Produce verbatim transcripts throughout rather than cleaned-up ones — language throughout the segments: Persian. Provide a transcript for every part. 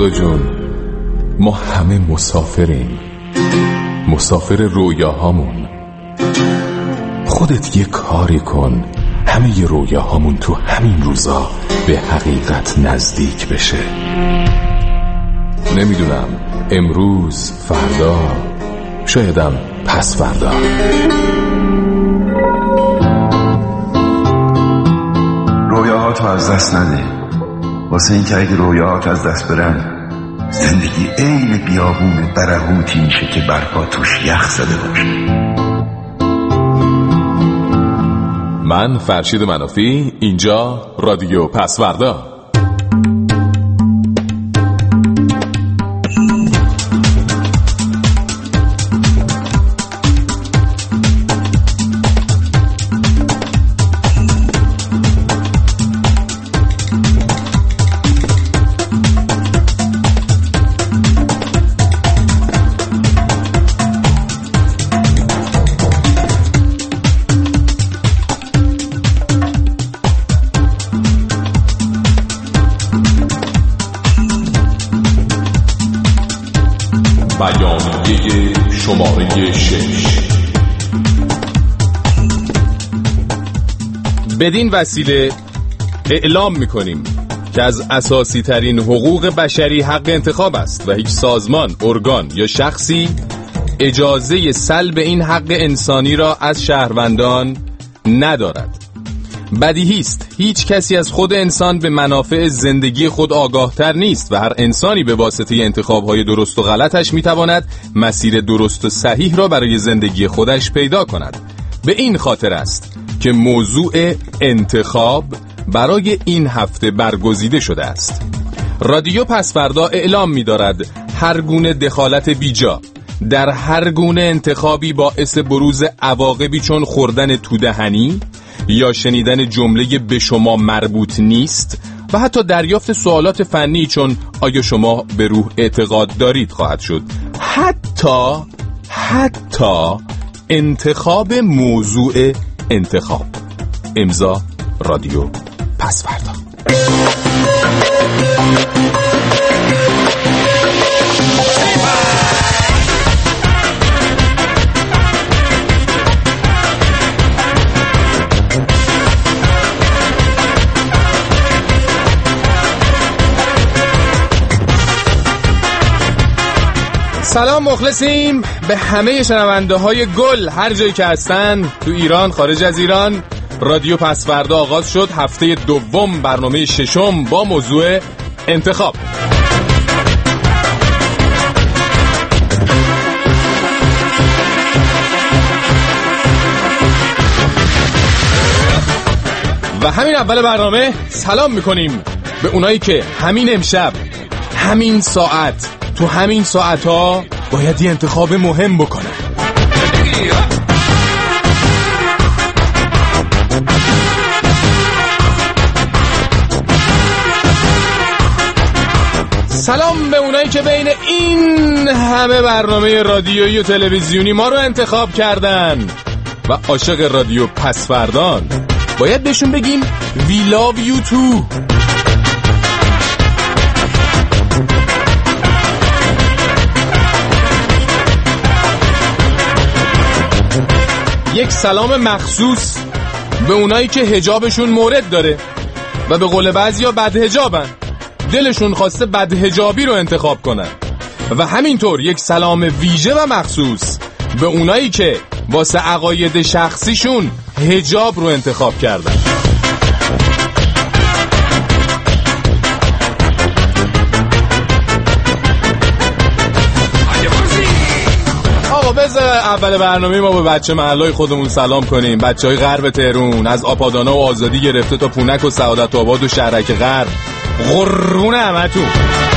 خدا جون، ما همه مسافریم، مسافر رویاهامون. خودت یه کاری کن همه ی رویاهامون تو همین روزا به حقیقت نزدیک بشه. نمیدونم امروز، فردا، شایدم پس فردا. رویاهاتو از دست نده، واسه این که اگه رویاهات از دست برن زندگی عین بیابون برهوتی میشه که برپا توش یخ زده باشه. من فرشید منافی، اینجا رادیو پسوردا. بیانیه شماره شش. بدین وسیله اعلام میکنیم که از اساسی ترین حقوق بشری حق انتخاب است و هیچ سازمان، ارگان یا شخصی اجازه سلب این حق انسانی را از شهروندان ندارد. بدیهی است هیچ کسی از خود انسان به منافع زندگی خود آگاهتر نیست و هر انسانی به واسطه انتخاب‌های درست و غلطش میتواند مسیر درست و صحیح را برای زندگی خودش پیدا کند. به این خاطر است که موضوع انتخاب برای این هفته برگزیده شده است. رادیو پسوردا اعلام می‌دارد هر گونه دخالت بیجا در هر گونه انتخابی باعث بروز عواقبی چون خوردن تودهنی یا شنیدن جمله به شما مربوط نیست و حتی دریافت سوالات فنی چون آیا شما به روح اعتقاد دارید خواهد شد. حتی حتی انتخاب موضوع انتخاب. امضا رادیو پسوردا. سلام مخلصیم به همه شنونده های گل هر جایی که هستن، تو ایران، خارج از ایران. رادیو پسوردا آغاز شد، هفته دوم، برنامه ششم با موضوع انتخاب. و همین اول برنامه سلام میکنیم به اونایی که همین امشب، همین ساعت، تو همین ساعت ها باید یه انتخاب مهم بکنه. سلام به اونایی که بین این همه برنامه رادیویی و تلویزیونی ما رو انتخاب کردن و عاشق رادیو پسوردان. باید بهشون بگیم We love you too. یک سلام مخصوص به اونایی که حجابشون مورد داره و به قول بعضیا بد حجابن، دلشون خواسته بد حجابی رو انتخاب کنن. و همینطور یک سلام ویژه و مخصوص به اونایی که واسه عقاید شخصیشون حجاب رو انتخاب کردن. بذار اول برنامه ما به بچه محلای خودمون سلام کنیم. بچه های غرب تهرون، از آپادانا و آزادی گرفته تا پونک و سعادت آباد و شهرک غرب، قربون همتون.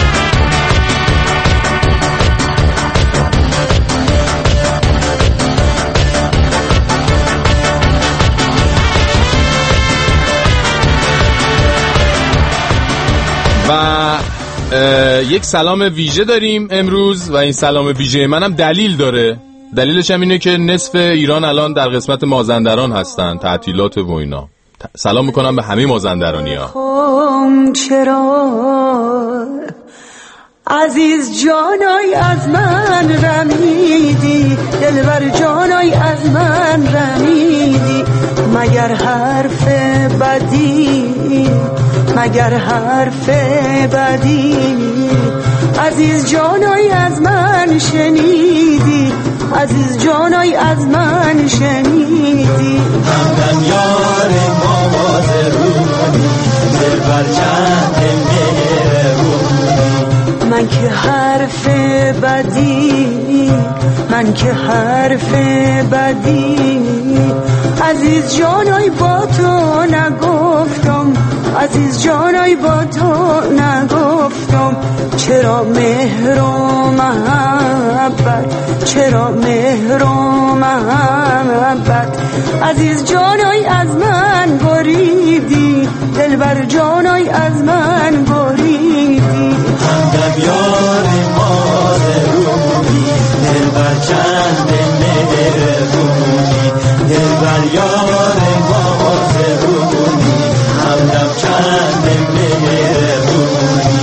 و یک سلام ویژه داریم امروز و این سلام ویژه منم دلیل داره. دلیلش هم اینه که نصف ایران الان در قسمت مازندران هستن، تعطیلات و اینا. سلام میکنم به همه مازندرانی ها. چرا عزیز جانای از من رمیدی، دلبر جانای از من رمیدی، مگر حرف بدی، مگر حرف بدی، عزیز جانای از من شنیدی، عزیز جانای از من شنیدی. همدم یار مواز روحانی، دلبر چند مهربونی، من که حرف بدی، من که حرف بدی، عزیز جانای با تو نگفتم، عزیز جانای با تو نگفتم، چرا مهر و محبت، چرا مهر و محبت، عزیز جانای از من بریدی، دلبر جانای از من بریدی. همدم یار ماز روحی، دلبر چند مهربونی، دلبر یار ماز روحی، همدم چند مهربونی.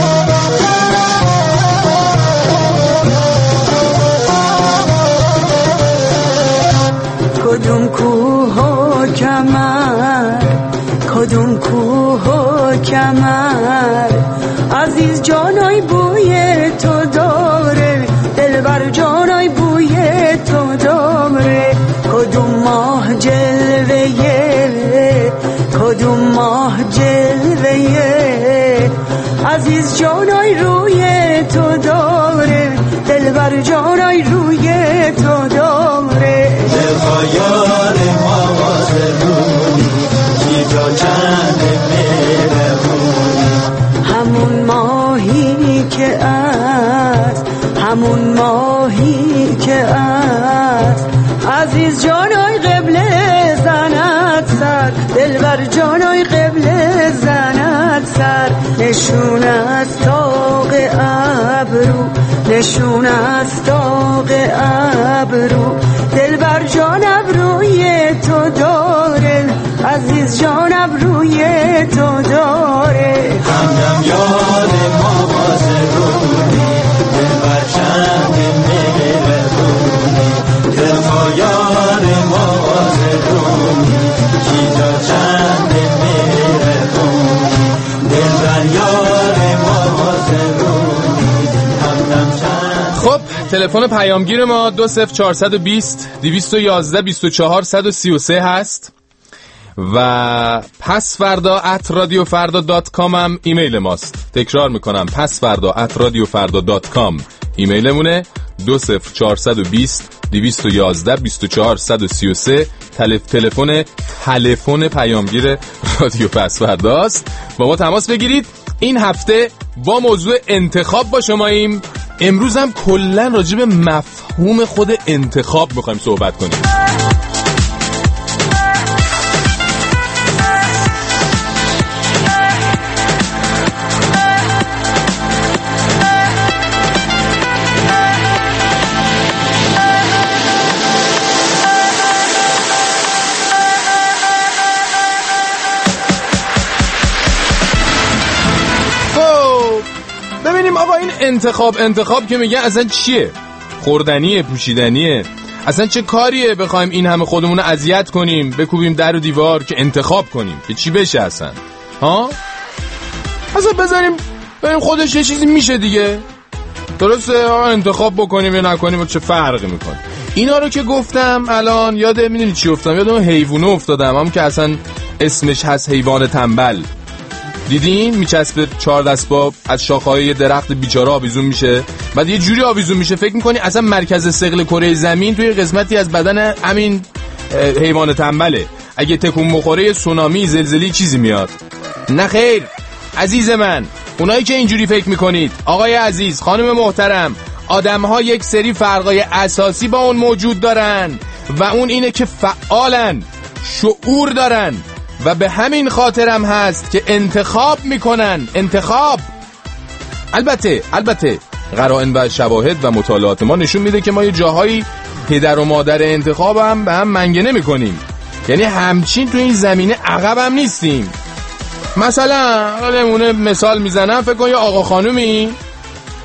کدوم کوه و کمر، کدوم کوه و کمر، عزیز جانای بوی تو داره، دلبر جانای بوی تو داره، کدوم ماه جلوه، کدوم ماه جلوه، عزیز جانای روی تو داره، دلبر جانای روی تو داره. دلخواه مواز روحی، کی تا چند مهربونی، همون ماهی که از، همون ماهی که از، عزیز جانای قبله زند سر، دلبر جانای قبله زند سر، نشون از طاق ابرو، نشون از طاق ابرو، دلبر جان ابروی تو داره، عزیز جان ابروی تو داره. همدم یار مواز روحی، دلبر چند مهربونی، دلخواه یار مواز روحی، کی تا چند مهربونی، دلبر یار مواز روحی، همدم چند. خب تلفن پیامگیر ما دو صفر چهارصد و بیست دویست و یازده بیست و چهار صد و سی و سه هست و پس فردا ات رادیو فردا دات کام هم ایمیل ماست. تکرار میکنم، پس فردا ات رادیو فردا دات کام ایمیلمونه. دو صفر چهارصد و بیست دویست و یازده بیست و چهار صد و سی و سه تلف تلفن تلفن پیامگیر رادیو پس فرداست. با ما تماس بگیرید. این هفته با موضوع انتخاب با شماییم. امروز هم کلا راجع به مفهوم خود انتخاب میخوایم صحبت کنیم. این انتخاب انتخاب که میگن اصلا چیه؟ خوردنیه، پوشیدنیه، اصلا چه کاریه بخوایم این همه خودمون رو اذیت کنیم، بکوبیم در و دیوار که انتخاب کنیم که چی بشه اصلا؟ ها؟ اصلا بذاریم ببینیم خودش یه چیزی میشه دیگه. درسته انتخاب بکنیم یا نکنیم و چه فرقی میکنه. اینا رو که گفتم الان یاد میدونی چی افتادم؟ یاد اون حیوانه افتادم، هم که اصلا اسمش هست حیوان تنبل. دیدین میچسبه چهار دست با از شاخه‌های درخت بیچاره آویزون میشه، بعد یه جوری آویزون میشه فکر میکنی اصلا مرکز ثقل کره زمین توی قسمتی از بدن همین حیوان تنبله. اگه تکون بخوره سونامی زلزله چیزی میاد. نه خیر عزیز من، اونایی که اینجوری فکر میکنید، آقای عزیز، خانم محترم، آدم‌ها یک سری فرقای اساسی با اون موجود دارن و اون اینه که فعالن، شعور دارن و به همین خاطرم هست که انتخاب میکنن. انتخاب البته البته قرائن و شواهد و مطالعات ما نشون میده که ما یه جاهایی پدر و مادر انتخاب هم به هم منگنه میکنیم، یعنی همچین تو این زمینه عقب هم نیستیم. مثلا نمونه مثال میزنم، فکر کن یه آقا خانومی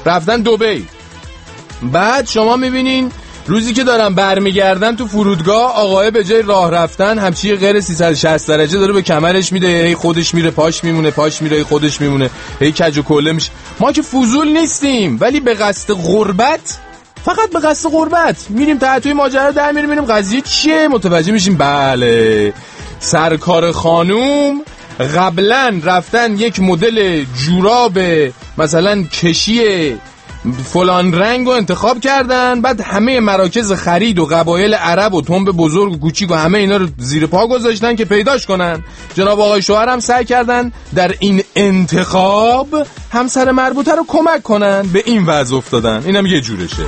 رفتن دبی. بعد شما میبینین روزی که دارن برمیگردن تو فرودگاه، آقای به جای راه رفتن همچی غیر سیصد و شصت درجه داره به کمرش میده، هی خودش میره پاش میمونه، پاش میره هی خودش میمونه، هی کج و کله میشه. ما که فضول نیستیم، ولی به قصد غربت، فقط به قصد غربت میریم تحتوی ماجرا در میریم، میریم قضیه چیه، متوجه میشیم بله سرکار خانوم قبلا رفتن یک مدل جوراب مثلا کشی فلان رنگ رو انتخاب کردن، بعد همه مراکز خرید و قبایل عرب و تنب بزرگ و کوچیک و همه اینا رو زیر پا گذاشتن که پیداش کنن. جناب آقای شوهر هم سعی کردن در این انتخاب همسر مربوطه رو کمک کنن، به این وضع افتادن. اینم یه جورشه.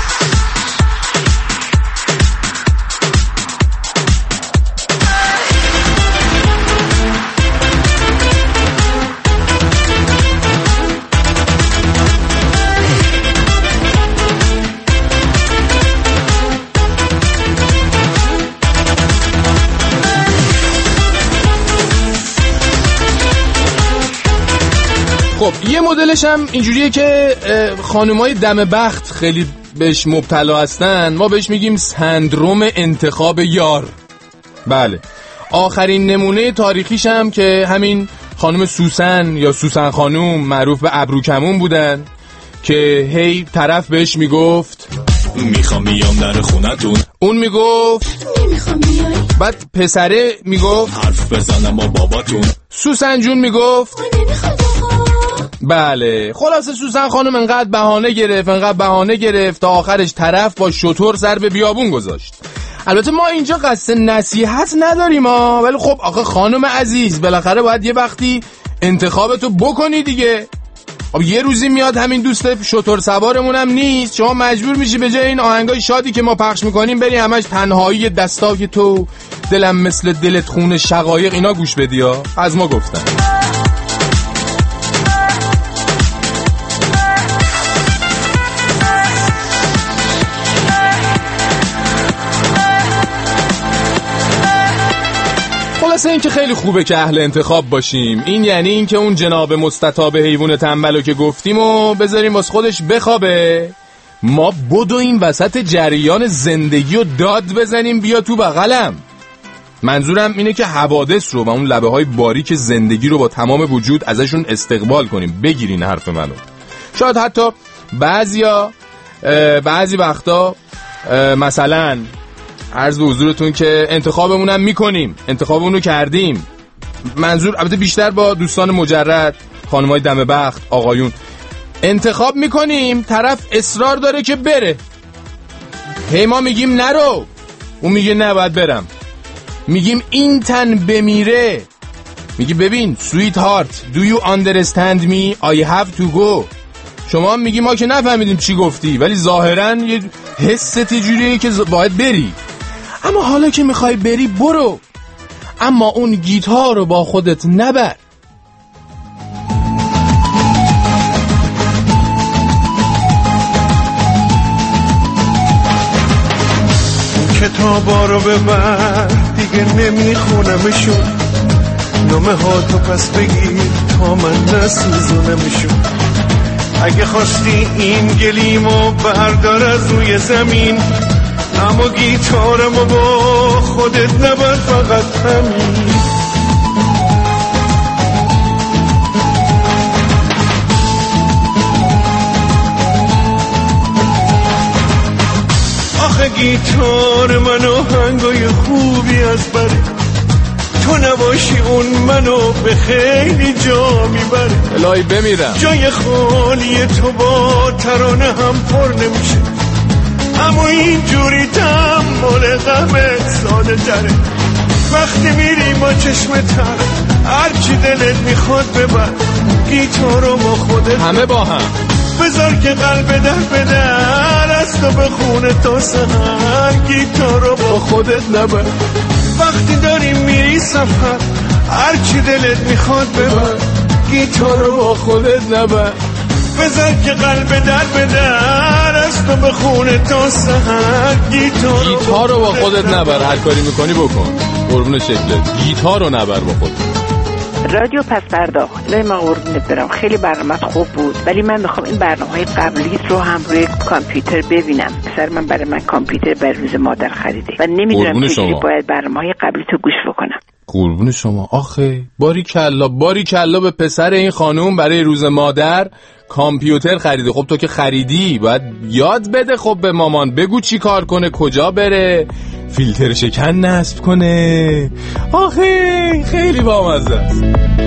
خب یه مدلش هم اینجوریه که خانمای دم بخت خیلی بهش مبتلا هستن، ما بهش میگیم سندروم انتخاب یار. بله آخرین نمونه تاریخیش هم که همین خانم سوسن یا سوسن خانوم معروف به ابروکمون بودن که هی طرف بهش میگفت میخوام بیام در خونتون، اون میگفت نمیخوام بیای، بعد پسره میگفت حرف بزنم با باباتون، سوسن جون میگفت بله. خلاصه سوسن خانم انقدر بهانه گرفت انقدر بهانه گرفت تا آخرش طرف با شتر سر به بیابون گذاشت. البته ما اینجا قصد نصیحت نداریم ها، ولی خب آخه خانم عزیز بالاخره باید یه وقتی انتخابتو بکنی دیگه. خب یه روزی میاد همین دوست شتر سوارمون هم نیست، شما مجبور میشی به جای این آهنگای شادی که ما پخش میکنیم بری همش تنهایی دستای تو، دلم مثل دلت خون شقایق اینا گوش بدی ها. از ما گفتن. خلاصه این که خیلی خوبه که اهل انتخاب باشیم. این یعنی این که اون جناب مستطاب حیوان تنبلو که گفتیم و بذاریم واسه خودش بخوابه، ما بدویم وسط جریان زندگی و داد بزنیم بیا تو بغلم. منظورم اینه که حوادث رو و اون لبه های باریک زندگی رو با تمام وجود ازشون استقبال کنیم. بگیرین حرف منو. شاید حتی بعضیا بعضی وقتا مثلا عرض به حضورتون که انتخابمون هم میکنیم، انتخابمون رو کردیم، منظور البته بیشتر با دوستان مجرد، خانمای دم بخت، آقایون، انتخاب میکنیم، طرف اصرار داره که بره، هی ما میگیم نرو، اون میگه نه باید برم، میگیم این تن بمیره، میگی ببین sweet heart do you understand me I have to go. شما هم میگی ما که نفهمیدیم چی گفتی، ولی ظاهرا یه حست جوریه که باید بری. اما حالا که میخوای بری برو، اما اون گیتار رو با خودت نبر. کتابا رو ببر دیگه نمیخونمشون، نامه ها تو پس بگیر تا من نسوزونمشون. اگه خواستی این گلیمو بردار از روی زمین، اما گیتارمو با خودت نبر فقط همین. آخه گیتار منو هنگای خوبی از بره، تو نباشی اون منو به خیلی جا میبره. الهی بمیرم جای خالی تو با ترانه هم پر نمیشه، اما اینجوری تحمل غمت ساده تره. وقتی میری با چشم تر هرچی دلت میخواد ببر، گیتارو با خودت همه با هم بذار که قلب در بدر از تو بخونه تا سهر، گیتارو با خودت نبر. وقتی داری میری سفر هرچی دلت میخواد ببر، گیتارو با خودت نبر. بذار که قلب در بدر از تو بخونه تا سهر، گیتارو گیتار رو با خودت نبر. هر کاری میکنی بکن قربون شکلت، گیتار رو نبر با خودت. رادیو پس فردا لای ما قربونت برم، خیلی برنامه‌ت خوب بود، ولی من میخوام این برنامه‌های قبلیت رو هم روی کامپیوتر ببینم. پسر من برای من کامپیوتر برای روز مادر خریده و نمیدونم چجوری باید برنامه‌های قبلیت رو گوش بکنم. قربون شما. آخه باری کلا باری کلا به پسر این خانوم برای روز مادر کامپیوتر خریده. خب تو که خریدی باید یاد بده، خب به مامان بگو چی کار کنه، کجا بره، فیلتر شکن نصب کنه. آخه خیلی بامزه است.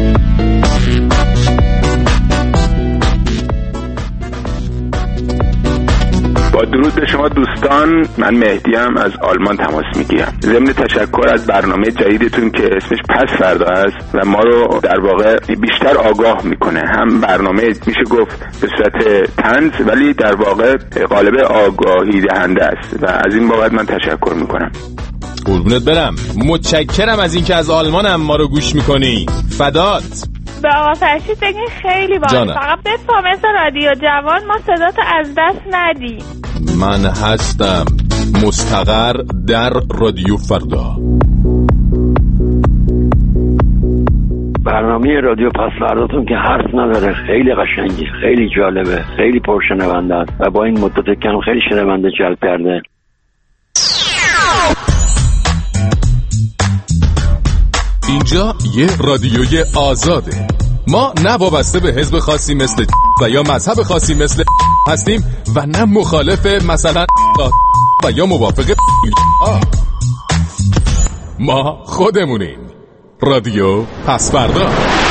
با درود به شما دوستان، من مهدیم از آلمان تماس میگیرم. ضمن تشکر از برنامه جدیدتون که اسمش پس فردا است و ما رو در واقع بیشتر آگاه میکنه. هم برنامه میشه گفت به صورت طنز ولی در واقع قالب آگاهی دهنده است و از این بابت من تشکر میکنم. قربونت برم، متشکرم از اینکه از آلمانم ما رو گوش میکنی. فدات. به آقا فرشید بگین خیلی باحال، فقط بفهم مثل رادیو جوان ما صداتو از دست ندی. من هستم مستقر در رادیو فردا. برنامه رادیو پس فرداتون که حرف نداره، خیلی قشنگی، خیلی جالبه، خیلی پرشنونده است و با این مدت کم خیلی شنونده جلب کرده. اینجا یه رادیوی آزاده. ما نه وابسته به حزب خاصی مثل و یا مذهب خاصی مثل هستیم و نه مخالف مثلا و یا موافق. ما خودمونیم. رادیو پس فردا.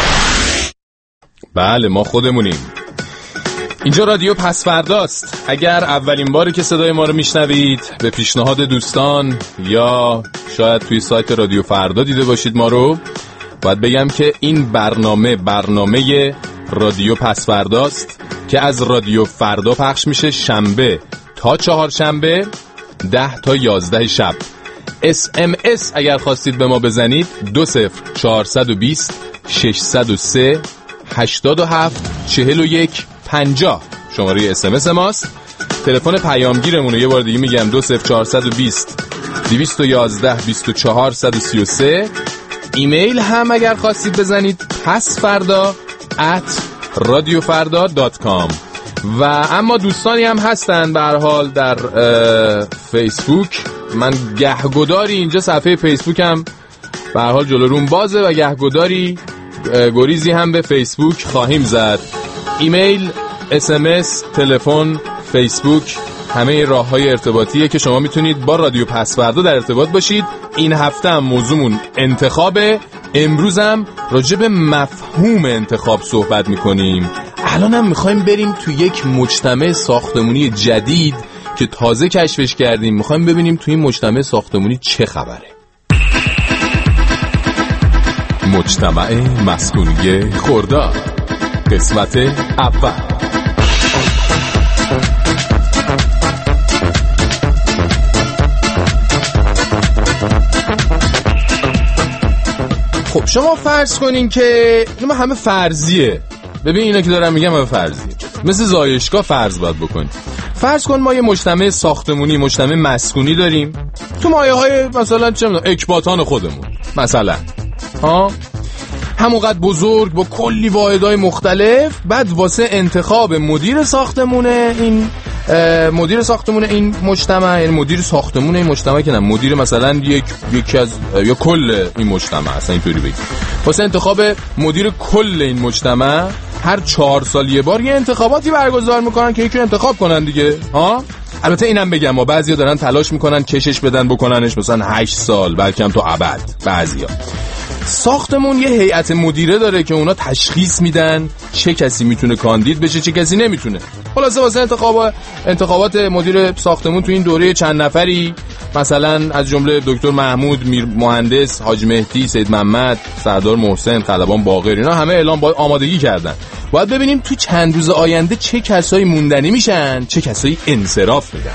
بله ما خودمونیم. اینجا رادیو پس فرداست. اگر اولین باری که صدای ما رو میشنوید، به پیشنهاد دوستان یا شاید توی سایت رادیو فردا دیده باشید ما رو، باید بگم که این برنامه برنامه رادیو پس فرداست که از رادیو فردا پخش میشه شنبه تا چهارشنبه ده تا یازده شب. اس ام اس اگر خواستید به ما بزنید دو صفر چهارصد و بیست ششصد و سه هشتاد و هفت چهل و یک پنجاه شماره اس ام اس ماست. تلفن پیامگیرمون رو یه بار دیگه میگم دو صفر چهارصد و بیست دویست و یازده بیست و چهار صد و سی و سه. ایمیل هم اگر خواستید بزنید پس فردا ات رادیو فردا دات کام. و اما دوستانی هم هستن به هر حال در فیسبوک. من گهگداری اینجا صفحه فیسبوکم به هر حال جلو روم بازه و گهگداری گریزی هم به فیسبوک خواهیم زد. ایمیل، اس ام اس، تلفن، فیسبوک، همه راه‌های ارتباطیه که شما میتونید با رادیو پس فردا در ارتباط باشید. این هفته هم موضوعمون انتخابه. امروز هم راجع به مفهوم انتخاب صحبت میکنیم. الان هم میخوایم بریم تو یک مجتمع ساختمانی جدید که تازه کشفش کردیم. میخوایم ببینیم تو این مجتمع ساختمانی چه خبره. مجتمع مسکونی خرداد، قسمت اول. خب شما فرض کنین که اینا همه فرضیه. ببین اینا که دارم میگم همه فرضیه، مثل زایشگاه فرض باید بکنیم. فرض کن ما یه مجتمع ساختمونی، مجتمع مسکونی داریم تو مایه های مثلا چه میدونم اکباتان خودمون مثلا، ها همونقدر بزرگ با کلی واحدهای مختلف. بعد واسه انتخاب مدیر ساختمونه این مدیر ساختمون این مجتمع، یعنی مدیر ساختمون این مجتمع که نه مدیر مثلا یک یکی از یا کل این مجتمع، اصلا اینطوری بگیم، واسه انتخاب مدیر کل این مجتمع هر چهار سال یه بار یه انتخاباتی برگزار میکنن که یکی رو انتخاب کنن دیگه. ها البته اینم بگم ما بعضیا دارن تلاش میکنن کشش بدن بکننش مثلا هشت سال بلکه هم تا ابد. بعضیا ساختمون یه هیئت مدیره داره که اونا تشخیص میدن چه کسی میتونه کاندید بشه چه کسی نمیتونه. خلاصه واسه انتخاب انتخابات مدیر ساختمون تو این دوره چند نفری، مثلا از جمله دکتر محمود، میر مهندس، حاج مهدی، سید محمد، سردار محسن، خلبان باقر، اینا همه اعلام با آمادگی کردن. باید ببینیم تو چند روز آینده چه کسایی موندنی میشن چه کسایی انصراف میدن.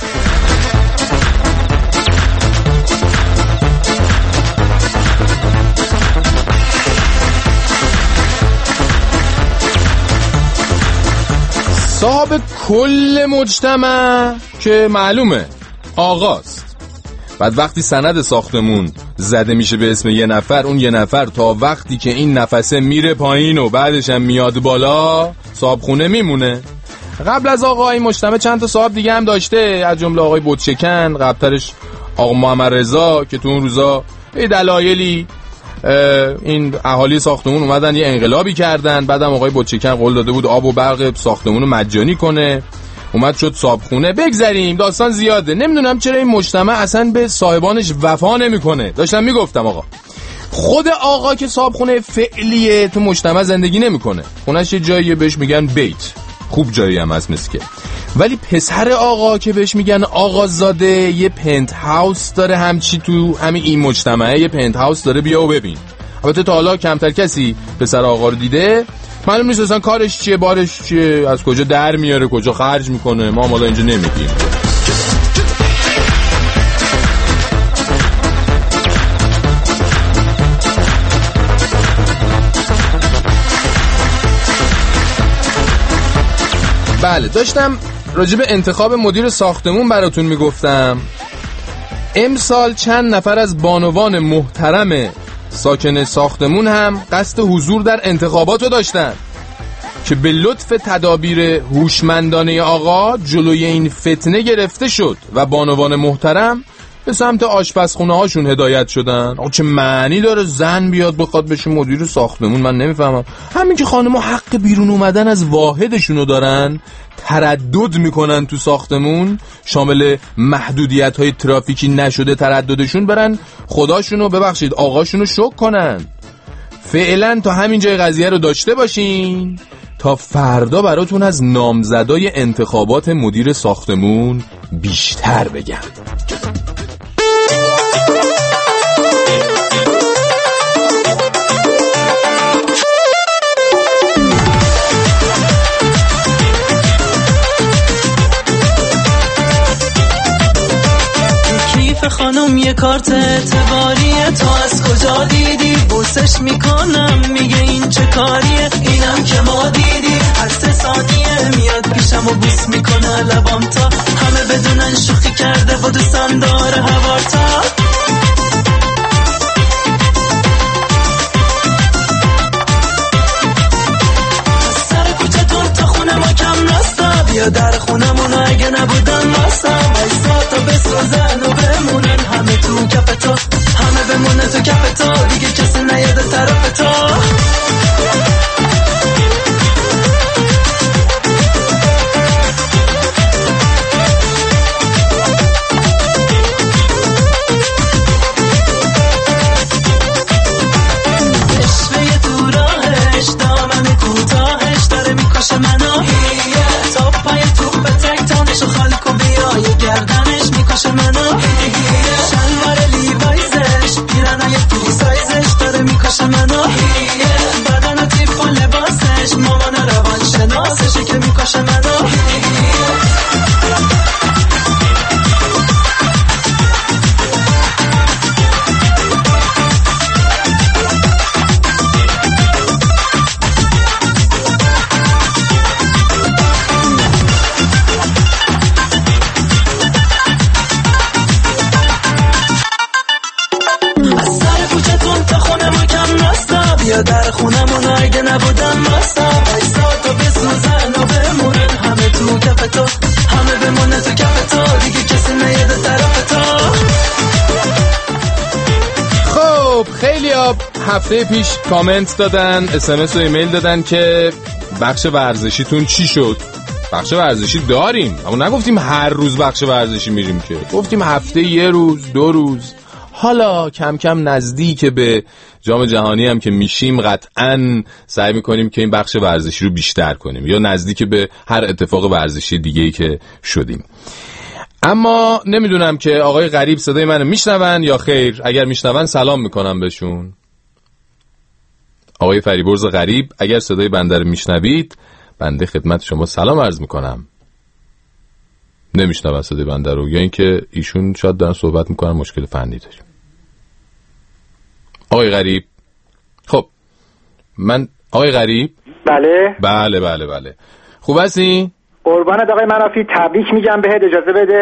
صاحب کل مجتمع که معلومه آقاست. بعد وقتی سند ساختمون زده میشه به اسم یه نفر، اون یه نفر تا وقتی که این نفسه میره پایین و بعدش هم میاد بالا صاحبخونه میمونه. قبل از آقای مجتمع چند تا صاحب دیگه هم داشته، از جمله آقای بتشکن، قبلترش آقا محمد رضا که تو اون روزا به دلایلی این اهالی ساختمون اومدن یه انقلابی کردن. بعدم آقای بتشکن قول داده بود آب و برق ساختمون رو مجانی کنه، اومد شد صاحبخونه. بگذریم، داستان زیاده. نمیدونم چرا این مجتمع اصلا به صاحبانش وفا نمیکنه. داشتم میگفتم آقا خود آقا که صاحبخونه فعلیه تو مجتمع زندگی نمیکنه، خونش یه جاییه بهش میگن بیت، خوب جایی هم هست مسکه. ولی پسر آقا که بهش میگن آقازاده یه پنت هاوس داره، همچی تو همین این مجتمعه یه پنت هاوس داره. بیا و ببین. البته تا حالا کمتر کسی پسر آقا رو دیده، معلوم نیست اصلا کارش چیه، بارش چیه، از کجا در میاره، کجا خرج میکنه، ما حالا اینجا نمیگیم. بله، داشتم راجع به انتخاب مدیر ساختمون براتون میگفتم. امسال چند نفر از بانوان محترم ساکن ساختمون هم قصد حضور در انتخابات رو داشتن که به لطف تدابیر هوشمندانه آقا جلوی این فتنه گرفته شد و بانوان محترم به سمت آشپزخونه هاشون هدایت شدن. آقا چه معنی داره زن بیاد بخواد بشه مدیر ساختمون؟ من نمیفهمم. همین که خانم‌ها حق بیرون اومدن از واحدشونو دارن، تردد میکنن تو ساختمون، شامل محدودیت‌های ترافیکی نشده ترددشون، برن خداشونو ببخشید آقاشونو شوک کنن. فعلا تا همین جای قضیه رو داشته باشین تا فردا براتون از نامزدای انتخابات مدیر ساختمون بیشتر بگم. خانم یه کارت اعتباریه، تو از کجا دیدی؟ بوسش میکنم میگه این چه کاریه، اینم که ما دیدی هر سه ثانیه میاد پیشم و بوس میکنه لبام تا همه بدونن شوخی کرده و دوستم داره هوارتا. سر کوچه تون تا خونه ما کم راستا، بیا در خونمونو اگه نبودن واسا وایسا تا بسازن و بمونن همه تو کف تو، همه بمونه تو کف تو، دیگه کسی نیاده طرف تو. اشوه تو راهش دامن کوتاهش داره میکشه منو، تا پای تو به تک تانش و خالکو بیای گردنش میکشه منو، شلوار لیوایزش پیرنای فری سایزش داره میکشه منو، بدن و تیپ و لباسش مامان روان شناسشه که میکشه منو. در خونمون اگه نبودن ماستا وایسا تو بسوزن و بمونن همه تو کف تو، همه بمونه تو کف تو، دیگه کسی نیاده طرف تو. خب خیلی ها هفته پیش کامنت دادن، اسمس و ایمیل دادن که بخش ورزشیتون چی شد. بخش ورزشی داریم، اما نگفتیم هر روز بخش ورزشی میریم که، گفتیم هفته یه روز دو روز. حالا کم کم نزدیک به جام جهانی هم که میشیم قطعاً سعی میکنیم که این بخش ورزشی رو بیشتر کنیم، یا نزدیک به هر اتفاق ورزشی دیگه‌ای که شدیم. اما نمیدونم که آقای غریب صدای منو میشنون یا خیر. اگر میشنون سلام میکنم بهشون. آقای فریبرز غریب اگر صدای بنده رو میشنوید، بنده خدمت شما سلام عرض میکنم. نمیشنون صدای بنده رو، یا اینکه ایشون شاید دارن صحبت میکنن مشکل فنی داریم. آقای غریب، خب من آقای غریب، بله بله بله بله خوب هستی؟ قربانت آقای منافی، تبریک میگم بهت. اجازه بده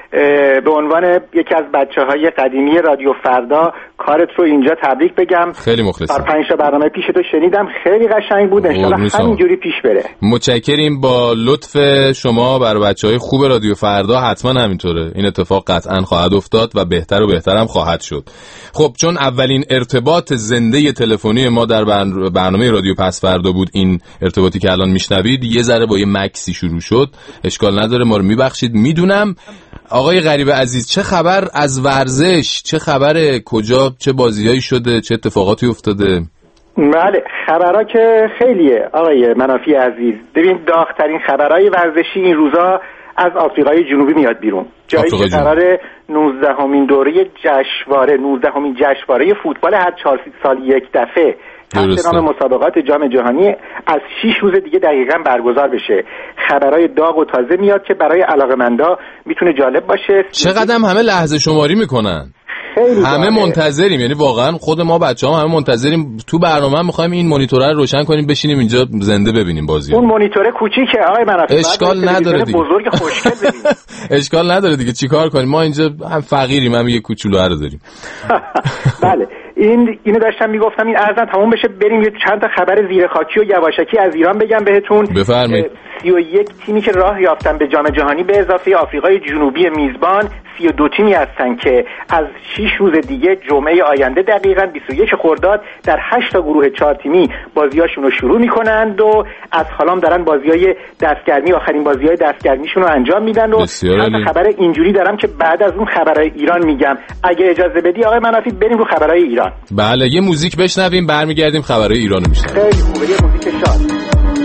به عنوان یکی از بچه‌های قدیمی رادیو فردا کارت رو اینجا تبریک بگم. خیلی مخلصم. پنج تا برنامه پیش تو شنیدم، خیلی قشنگ بود، ان شاءالله همینجوری پیش بره. متشکریم. با لطف شما برای بچه‌های خوب رادیو فردا حتما همینطوره. این اتفاق قطعا خواهد افتاد و بهتر و بهتر هم خواهد شد. خب چون اولین ارتباط زنده تلفنی ما در برنامه رادیو پس فردا بود، این ارتباطی که الان میشنوید یه ذره با یه مکسی شروع شد، اشکال نداره، ما رو میبخشید. میدونم آقای غریب عزیز چه خبر از ورزش، چه خبره، کجا چه بازیایی شده، چه اتفاقاتی افتاده؟ بله خبرها که خیلیه آقای منافی عزیز. ببین داغ‌ترین خبرهای ورزشی این روزا از آفریقای جنوبی میاد بیرون، جایی که قراره نوزدهمین دوره جشنواره نوزدهمین جشنواره فوتبال هر چهار سال یک دفعه تحت نام مسابقات جام جهانی از شش روز دیگه دقیقاً برگزار بشه. خبرهای داغ و تازه میاد که برای علاقه‌مندا میتونه جالب باشه. چقدر همه لحظه شماری میکنن، همه منتظریم، یعنی واقعا خود ما بچه‌ها همه منتظریم. تو برنامه می‌خوایم این مانیتوره رو روشن کنیم بشینیم اینجا زنده ببینیم بازی. اون مانیتوره کوچیکه آقای منافی، اشکال نداره دیگه، بزرگ خوشگل ببینیم. اشکال نداره دیگه، چیکار کنیم، ما اینجا هم فقیریم هم یه کوچولو رو داریم. بله این اینو داشتم میگفتم این ارزن تموم بشه بریم یه چند تا خبر زیر خاکی و یواشکی از ایران بگم بهتون. بفرمایید. سی و یک تیمی که راه یافتن به جام جهانی به اضافه آفریقای جنوبی میزبان، سی و دو تیمی هستن که از شش روز دیگه جمعه آینده دقیقاً بیست و یک خرداد در هشت تا گروه چهار تیمی بازیاشون رو شروع میکنند و از حالا دارن بازیای دستگرمی آخرین بازیای دستگرمیشون رو انجام میدن. و چند خبر اینجوری دارم که بعد از اون خبرهای ایران میگم. اگه اجازه بدی آقای منافی بریم رو خبرهای ایران. بله یه موزیک بشنویم برمیگردیم خبرهای ایران رو میشنویم. خیلی خوبه، یه موزیک شاد.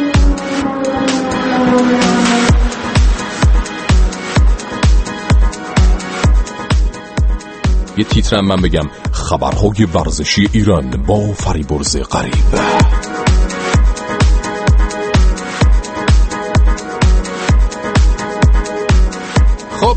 یه تیترم من بگم خبرهای ورزشی ایران با فریبرز غریب. خب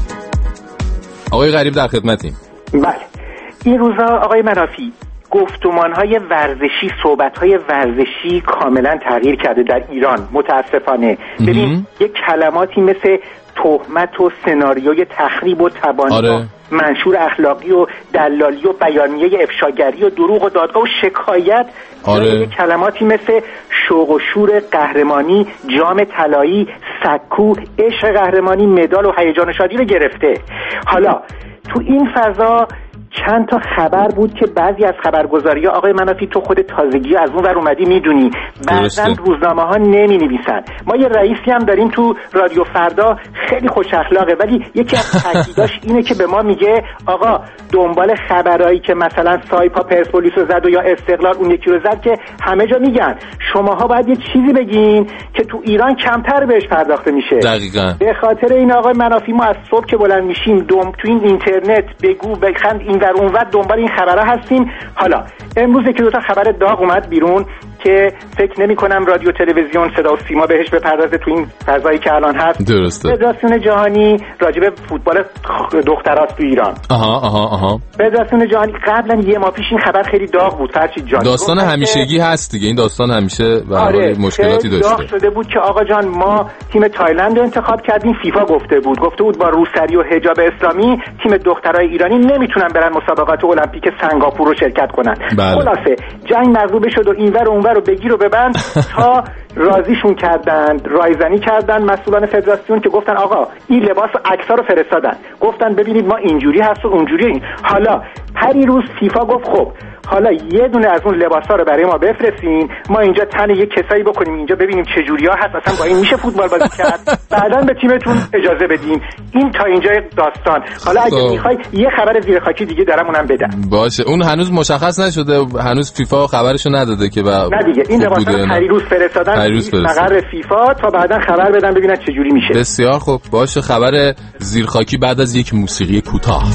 آقای غریب در خدمتیم. بله این روزا آقای منافی گفتمان‌های ورزشی، صحبت‌های ورزشی کاملا تغییر کرده در ایران متاسفانه. ببین یک کلماتی مثل تهمت و سناریوی تخریب و تبانی آره. منشور اخلاقی و دلالی و بیانیه افشاگری و دروغ و دادگاه و شکایت آره. یک کلماتی مثل شوق و شور قهرمانی، جام طلایی، سکو، عشق قهرمانی، مدال و هیجان و شادی رو گرفته. حالا تو این فضا چند تا خبر بود که بعضی از خبرگزاری‌ها آقای منافی تو خود تازگی از اون ور اومدی میدونی بعضن روزنامه‌ها نمی‌نویسن. ما یه رئیسی هم داریم تو رادیو فردا خیلی خوش اخلاقه، ولی یکی از تاکیداش اینه که به ما میگه آقا دنبال خبرایی که مثلا سایپا پرسپولیس رو زد و یا استقلال اون یکی رو زد که همه جا میگن، شماها باید یه چیزی بگین که تو ایران کمتر بهش پرداخته میشه. دقیقاً به خاطر این آقای منافی ما از صبح که بلند میشیم دم تو این اینترنت بگو بخند این در اون ور دنبال این خبرها هستیم. حالا امروز که دو تا خبر داغ اومد بیرون که فکر نمی کنم رادیو تلویزیون صدا و سیما بهش بپردازه تو این فضایی که الان هست. درسته. فدراسیون جهانی راجب فوتبال دخترات تو ایران. آها آها آها. فدراسیون جهانی قبلا یه ماه پیش این خبر خیلی داغ بود فرشید جان. داستان همیشگی هست دیگه، این داستان همیشه و آره مشکلاتی داشته. داغ شده بود که آقا جان ما تیم تایلند رو انتخاب کردیم، فیفا گفته بود گفته بود با روسری و حجاب اسلامی تیم دخترای ایرانی نمیتونن برن مسابقات المپیک سنگاپور رو شرکت کنن. بله. خلاصه جنگ مغلوب شد و اینور و اونور رو بگیر و ببند تا راضیشون کردن، رایزنی کردن مسئولان فدراسیون که گفتن آقا این لباس و عکس‌ها رو فرستادن، گفتن ببینید ما اینجوری هست و اونجوری. این حالا پریروز فیفا گفت خب حالا یه دونه از اون لباسا رو برای ما بفرستین، ما اینجا تن یک کسایی بکنیم اینجا ببینیم چه جوریا هست، اصلا با این میشه فوتبال بازی کرد، بعداً به تیمتون اجازه بدیم. این تا اینجای داستان. حالا اگه میخوای یه خبر زیر خاکی دیگه دارم اونم بدم. باشه اون هنوز مشخص نشده، هنوز فیفا خبرشو نداده که با نه دیگه این لباسا رو پریروز فرستادن مقر فیفا تا بعداً خبر بدن ببینن چه جوری میشه. بسیار خوب باشه. خبر زیر خاکی بعد از یک موسیقی کوتاه.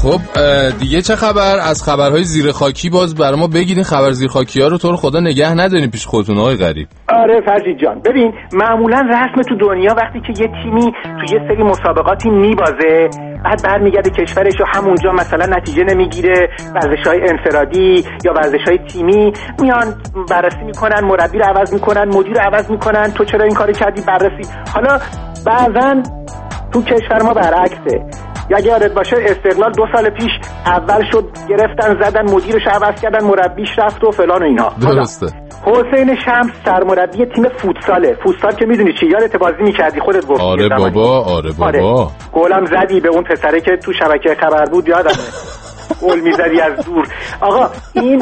خب دیگه چه خبر؟ از خبرهای زیر خاکی باز برای ما بگیرین. خبر زیر خاکی ها رو تو رو خدا نگه ندارین پیش خودتون آقای غریب. آره فرشید جان، ببین معمولا رسم تو دنیا وقتی که یه تیمی تو یه سری مسابقاتی میبازه بعد برمیگرده کشورش و همونجا مثلا نتیجه نمیگیره، ورزش‌های انفرادی یا ورزش‌های تیمی میان بررسی میکنن، مربی رو عوض میکنن، مدیر رو عوض میکنن، تو چرا این کارو کردی بررسی. حالا بعضن تو کشور ما برعکسه. اگه یادت باشه استقلال دو سال پیش اول شد، گرفتن زدن، مدیرش عوض کردن، مربیش رفت و فلان و اینا. درسته. حسین شمس سرمربی تیم فوتساله. فوتسال که میدونی چی، یادت بازی میکردی خودت گفتی. آره بابا، آره بابا. آره. گلم زدی به اون پسره که تو شبکه خبر بود، یادمه. گل میزدی از دور. آقا این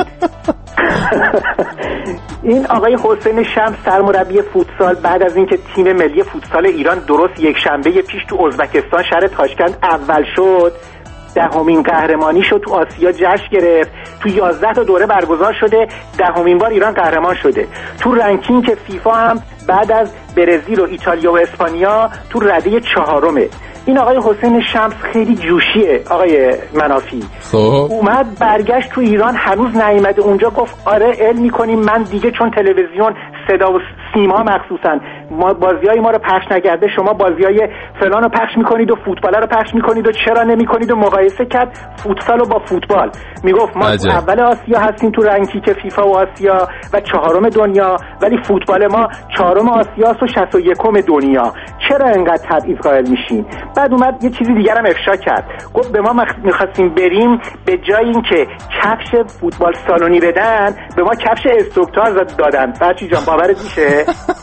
این آقای حسین شمس سرمربی فوتسال بعد از اینکه تیم ملی فوتسال ایران درست یک شنبه پیش تو ازبکستان شهر تاشکند اول شد، دهمین قهرمانی شد تو آسیا جشن گرفت، تو یازده تا دوره برگزار شده، دهمین بار ایران قهرمان شده. تو رنکینگ فیفا هم بعد از برزیل و ایتالیا و اسپانیا تو رده چهارمه. این آقای حسین شمس خیلی جوشیه آقای منافی. خب اومد برگشت تو ایران، هنوز نیامده اونجا، گفت آره علم میکنیم من دیگه چون تلویزیون صدا و سیما مخصوصا ما بازیای ما رو پخش نکرده، شما بازیای فلان رو پخش میکنید و فوتبال رو پخش میکنید و چرا نمیکنید و مقایسه کرد فوتسال رو با فوتبال. میگفت ما عجب. اول آسیا هستیم تو رنکینگ فیفا و آسیا و چهارم دنیا، ولی فوتبال ما چهارم آسیاست و شصت و یکم دنیا، چرا انقدر تبعیض قائل میشین؟ بعد اومد یه چیزی دیگر هم افشا کرد، گفت به ما میخواستیم بریم به جای اینکه کفش فوتبال سالونی بدن به ما کفش استوکتار دادن. فرشی جان باورت میشه؟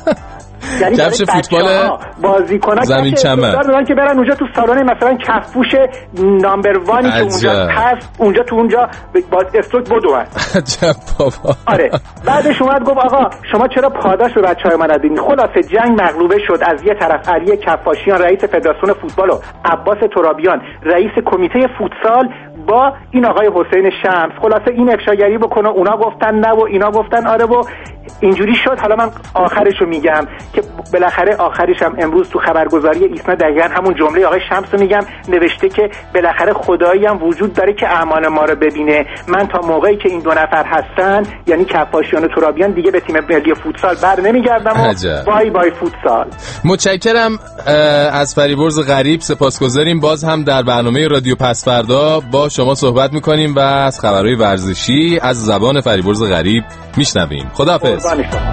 یعنی کفش فوتبال بازیکن‌ها زمین چمن دادن که برن اونجا تو سالن مثلا کفپوش نمبر وانی که اونجا هست، اونجا تو اونجا با استوک بدون. عجب بابا. آره بعدش اومد گفت آقا شما چرا پاداش به بچه‌های من ندین؟ خلاصه جنگ مغلوبه شد. از یه طرف علی کفاشیان رئیس فدراسیون فوتبال و عباس ترابیان رئیس کمیته فوتسال با این آقای حسین شمس خلاصه این افشاگری بکنه، اونا گفتن نه و اینا گفتن آره و اینجوری شد. حالا من آخرشو میگم که بالاخره آخرش هم امروز تو خبرگزاری ایسنا دقیقاً همون جمله آقای شمس رو میگم، نوشته که بالاخره خدایی هم وجود داره که اعمال ما رو ببینه. من تا موقعی که این دو نفر هستن یعنی کفاشیان و ترابیان دیگه به تیم ملی فوتسال بر نمیگردم و بای بای فوتسال. متشکرم از فریبرز غریب، سپاسگزاریم. باز هم در برنامه رادیو پس فردا با شما صحبت میکنیم و از خبرهای ورزشی از زبان فریبرز غریب میشنویم. خداحافظ.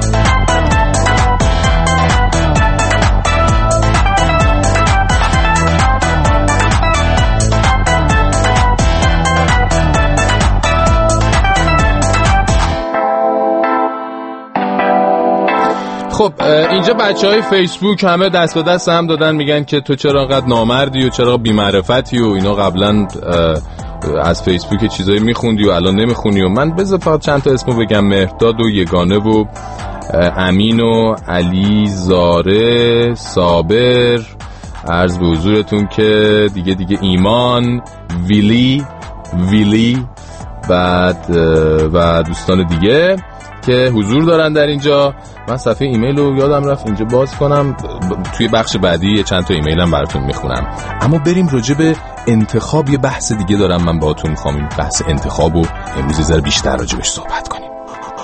خب اینجا بچه های فیسبوک همه دست به دست هم دادن میگن که تو چرا انقدر نامردی و چرا بی‌معرفتی و اینا، قبلا از فیسبوک چیزایی میخوندی و الان نمیخونی. و من بذار فقط چند تا اسمو بگم، مهرداد و یگانه و امین و علی زاره صابر، عرض به حضورتون که دیگه دیگه ایمان، ویلی ویلی بعد و دوستان دیگه که حضور دارن در اینجا. من صفحه ایمیل رو یادم رفت اینجا باز کنم، توی بخش بعدی چند تا ایمیل هم براتون میخونم. اما بریم راجع به انتخاب، یه بحث دیگه دارم من باهاتون میخوام این بحث انتخاب رو امروز یه ذره بیشتر راجعش صحبت کنیم.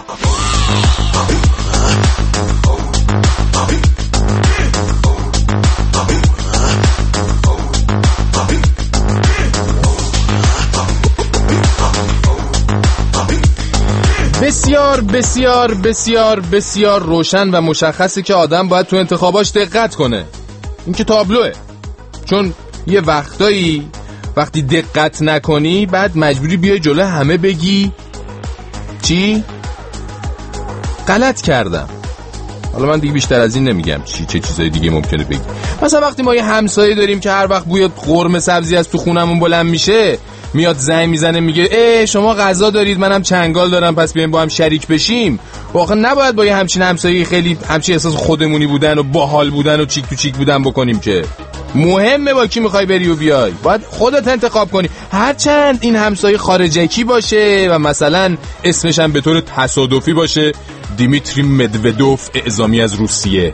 بسیار بسیار بسیار بسیار روشن و مشخصه که آدم باید تو انتخاباش دقت کنه. این که تابلوه، چون یه وقتایی وقتی دقت نکنی بعد مجبوری بیای جلو همه بگی چی؟ غلط کردم. حالا من دیگه بیشتر از این نمیگم چی چه چیزای دیگه ممکنه بگی. مثلا وقتی ما یه همسایه داریم که هر وقت بوی قرمه سبزی از تو خونمون بلند میشه میاد زنگ میزنه میگه ای شما غذا دارید منم چنگال دارم پس بیایم با هم شریک بشیم. واقعا نباید با یه همچین همسایه خیلی همچین احساس خودمونی بودن و باحال بودن و چیک تو چیک بودن بکنیم که مهمه با کی میخوای بری و بیای. باید خودت انتخاب کنی، هرچند این همسایه خارجکی باشه و مثلا اسمش هم به طور تصادفی باشه دیمیتری مدودوف اعزامی از روسیه.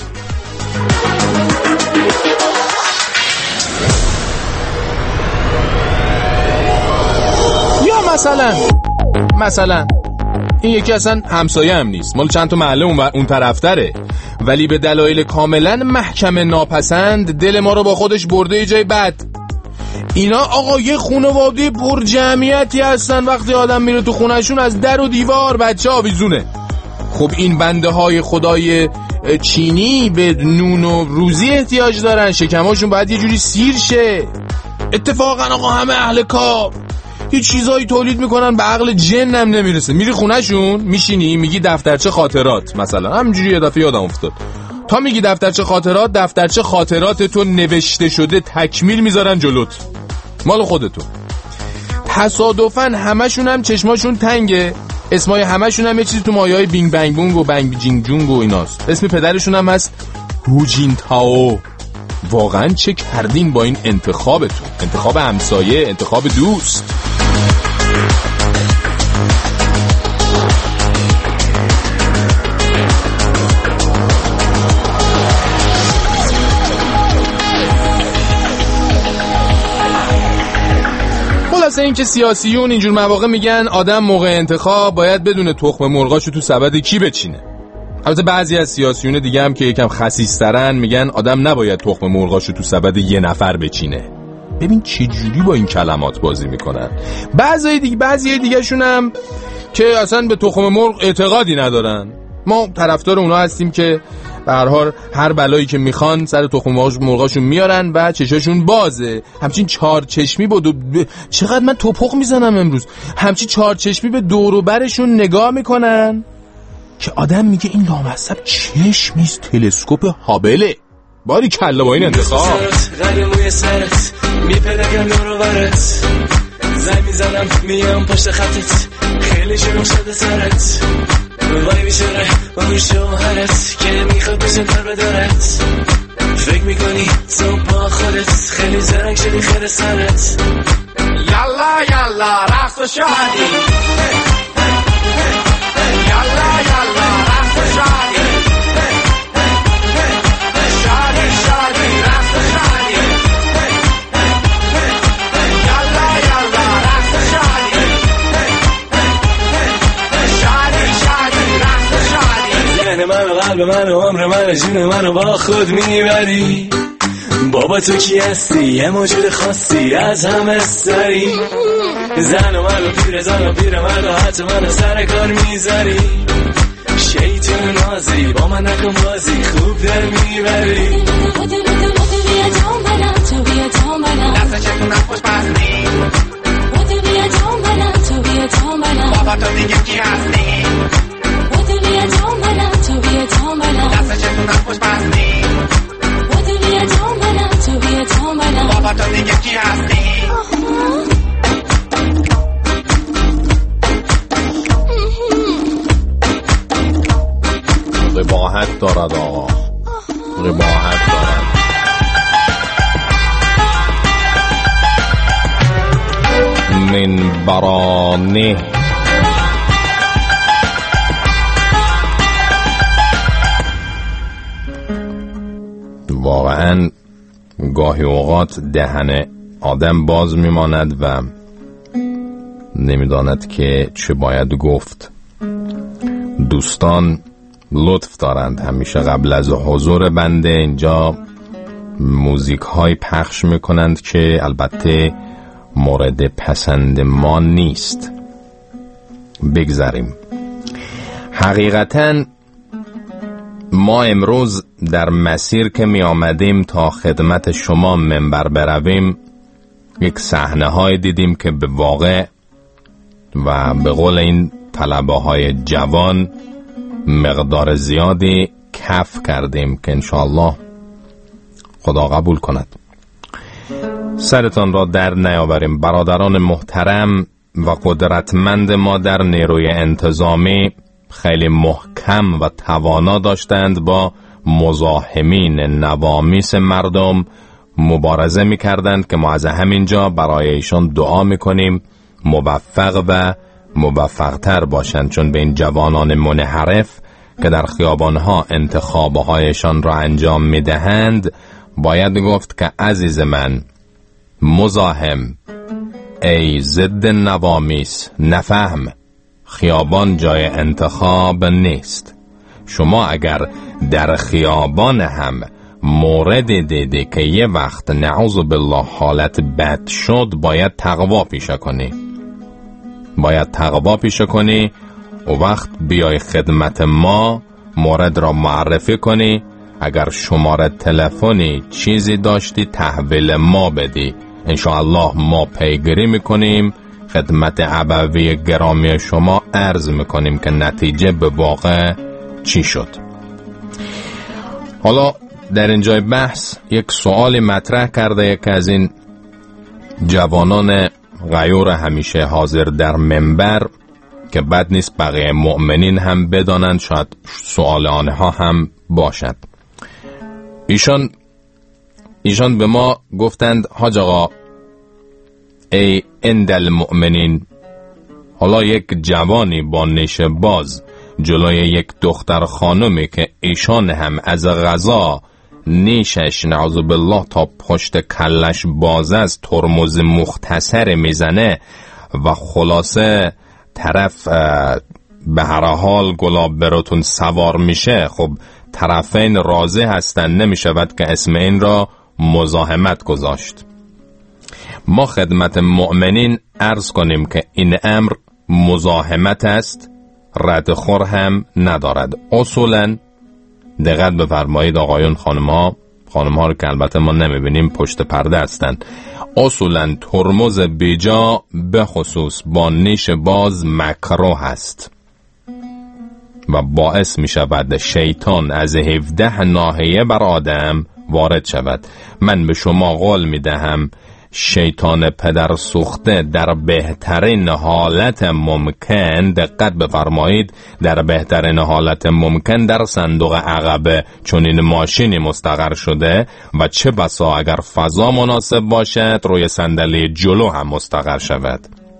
مثلا مثلا این یکی اصلا همسایه هم نیست، مال چند تا محله اون, اون طرفتره، ولی به دلایل کاملا محکم ناپسند دل ما رو با خودش برده یه جای بد. اینا آقا یه خانواده پر جمعیتی هستن، وقتی آدم میره تو خونهشون از در و دیوار بچه آویزونه. خب این بنده های خدای چینی به نون و روزی احتیاج دارن، شکماشون باید یه جوری سیر شه. اتفاقا آقا همه اهل کار یه چیزایی تولید میکنن به عقل جنم نمیرسه. میری خونهشون میشینی میگی دفترچه خاطرات، مثلا همینجوری یه دفعه یادم افتاد، تا میگی دفترچه خاطرات، دفترچه خاطرات تو نوشته شده تکمیل میذارن جلوت، مال خودتون. تصادفاً همشون هم چشماشون تنگه، اسمای همشون هم یه چیزی تو مایه‌های بینگ بنگ بونگ و بنگ جینگ جونگ و ایناست. اسم پدرشون هم هست هوجین تاو. واقعا چه کردین با این انتخابتون؟ انتخاب همسایه، انتخاب دوست. خلاصه این که سیاسیون اینجور مواقع میگن آدم موقع انتخاب باید بدونه تخم مرغاشو تو سبد کی بچینه. البته بعضی از سیاسیون دیگه هم که یکم خسیس‌ترن میگن آدم نباید تخم مرغاشو تو سبد یه نفر بچینه. ببین چه جوری با این کلمات بازی میکنن. بعضی دیگه بعضی دیگه شون هم که اصلا به تخم مرغ اعتقادی ندارن. ما طرفدار اونا هستیم که به هر حال هر بلایی که میخوان سر تخم مرغاشون میارن و چشاشون بازه. همچین چهار چشمی با دو... چقدر من توپق میزنم امروز. همچین چهار چشمی به دور و برشون نگاه میکنن که آدم میگه این لامصب چشمیست تلسکوپ هابله. باری کلا با این انتخاب غلی موی سرت میپلگم دور و برت، زنگ میزنم میام پشت خطت، خیلی شروع شده سرت، وای میشونه با اون شوهرت که میخواد بشن تر بدارت، فکر میکنی تو با خودت خیلی زرنگ شدی خیر سرت، یالا یالا رقص و شادی، یالا یالا رقص و شادی، شادی شادی رقص و شادی، یالا یالا رقص و شادی، شادی شادی رقص و شادی. ذهن من و قلب من و عمر من و جون من و با خود میبری. بابا تو کی هستی؟ یه موجود خاصی از همه سری، زن و من و پیر زن و پیر من و حتی من سر کار میذاری، شیطون نازی با من نکن بازی خوب در میبری. بودو بودو بودو بیا جام بلم تو بیا جام بلم، دست چکون نخوش بستی، بودو بیا جام بلم تو بیا جام بلم، بابا تو دیگه کی هستی؟ بودو بیا جام بلم تو بیا جام بلم، دست چکون نخوش بستی، بودو بیا جام بلم تو بیا جام بلم، بابا تو دیگه کی هستی؟ قباحت دارد آقا، قباحت دارد. من برانه واقعا گاهی اوقات دهن آدم باز میماند و نمیداند که چه باید گفت. دوستان لطف دارند همیشه قبل از حضور بنده اینجا موزیک های پخش میکنند که البته مورد پسند ما نیست. بگذاریم. حقیقتاً ما امروز در مسیر که می آمدیم تا خدمت شما منبر برویم یک صحنه های دیدیم که به واقع و به قول این طلبه های جوان مقدار زیادی کف کردیم که انشاءالله خدا قبول کند. سرتان را در نیاوریم. برادران محترم و قدرتمند ما در نیروی انتظامی خیلی محکم و توانا داشتند با مزاحمین نوامیس مردم مبارزه می کردند که ما از همینجا برای ایشان دعا می کنیم موفق و موفقتر باشند، چون به این جوانان منحرف که در خیابانها انتخابهایشان را انجام می دهند باید گفت که عزیز من، مزاحم، ای ضد نوامیس نفهم، خیابان جای انتخاب نیست. شما اگر در خیابان هم مورد دیدی که یه وقت نعوذ بالله حالت بد شد، باید تقوا پیشه کنی باید تقوا پیشه کنی و وقت بیای خدمت ما مورد را معرفی کنی. اگر شماره تلفنی چیزی داشتی تحویل ما بدی، انشاءالله ما پیگیری میکنیم، خدمت ابوی گرامی شما عرض میکنیم که نتیجه به واقع چی شد. حالا در اینجای بحث یک سوالی مطرح کرده یک از این جوانان غیور همیشه حاضر در منبر که بد نیست بقیه مؤمنین هم بدانند، شاید سوال آنها هم باشد. ایشان ایشان به ما گفتند حاج آقا ای اند المؤمنین، حالا یک جوانی با نیشه باز جلوی یک دختر خانمی که ایشان هم از غذا نیشش نعوذ بالله تا پشت کلش باز است ترمز مختصر میزنه و خلاصه طرف به هر حال گلاب براتون سوار میشه. خب طرفین راضی هستن، نمیشود که اسم این را مزاحمت گذاشت. ما خدمت مؤمنین عرض کنیم که این امر مزاحمت است، ردخور هم ندارد. اصولا دقت بفرمایید آقایون خانم‌ها، خانم‌ها رو که البته ما نمیبینیم پشت پرده هستند، اصولا ترمز بیجا به خصوص با نیش باز مکروه است و باعث می شود شیطان از هفده ناحیه بر آدم وارد شود. من به شما قول می دهم شیطان پدر سوخته در بهترین حالت ممکن، دقت بفرمایید، در بهترین حالت ممکن در صندوق عقب چون این ماشینی مستقر شده و چه بسا اگر فضا مناسب باشد روی صندلی جلو هم مستقر شود.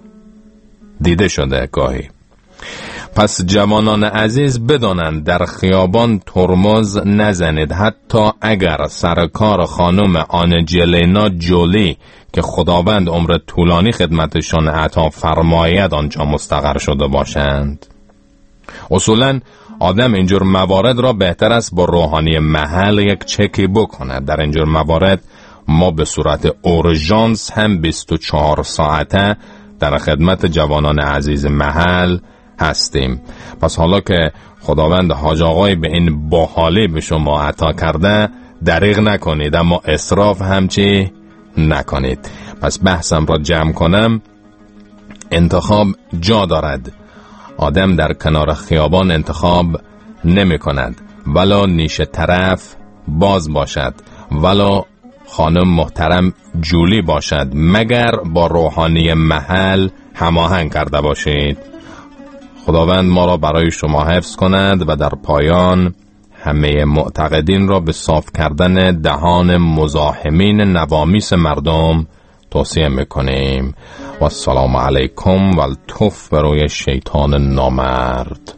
دیده شده گاهی. پس جوانان عزیز بدانند در خیابان ترمز نزنید، حتی اگر سرکار خانم آنجلینا جولی که خداوند عمر طولانی خدمتشان عطا فرماید آنجا مستقر شده باشند. اصولا آدم اینجور موارد را بهتر است با روحانی محل یک چکی بکند. در اینجور موارد ما به صورت اورژانس هم بیست و چهار ساعته در خدمت جوانان عزیز محل هستیم. پس حالا که خداوند حاج آقای به این باحالی به شما عطا کرده، دریغ نکنید اما اسراف هم چی نکنید. پس بحثم را جمع کنم، انتخاب جا دارد. آدم در کنار خیابان انتخاب نمی کند، ولا نیش طرف باز باشد، ولا خانم محترم جولی باشد، مگر با روحانی محل هماهنگ کرده باشید. خداوند ما را برای شما حفظ کند و در پایان همه معتقدین را به صاف کردن دهان مزاحمین نوامیس مردم توصیه میکنیم. و السلام علیکم و الطف بروی شیطان نامرد.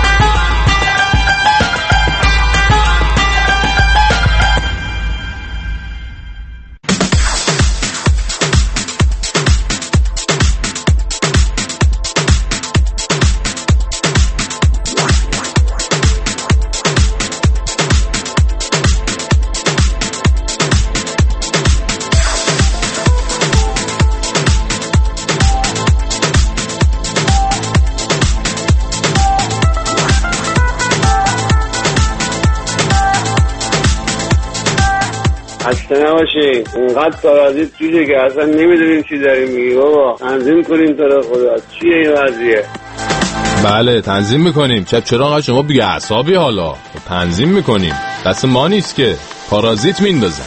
خسته نباشین، اینقدر تارازید توشه که اصلا نمیدونیم چی داریم میگی. بابا تنظیم کنیم تو رو خدا، چیه این وضعیه؟ بله تنظیم میکنیم. چپ چرا شما بی اعصابی؟ حالا تنظیم میکنیم، دست ما نیست که پارازیت میندازن.